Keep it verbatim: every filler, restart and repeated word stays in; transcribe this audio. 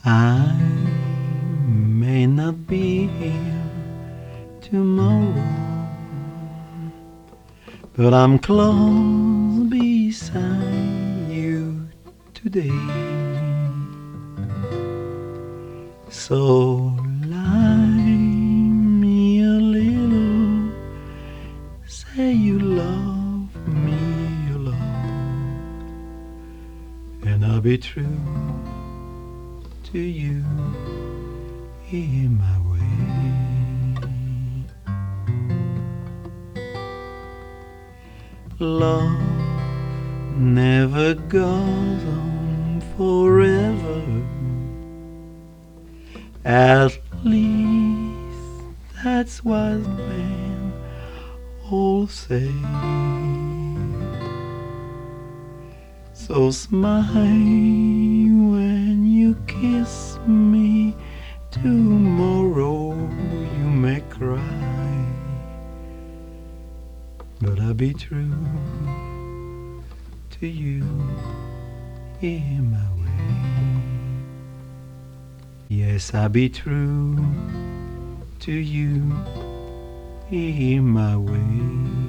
I may not be here tomorrow, but I'm close beside you today. So lie me a little, say you love me a lot, and I'll be true to you in my way. Love never goes on forever, at least that's what men all say. So smile when you kiss me. Tomorrow you may cry, but I'll be true to you in my way. Yes, I'll be true to you in my way.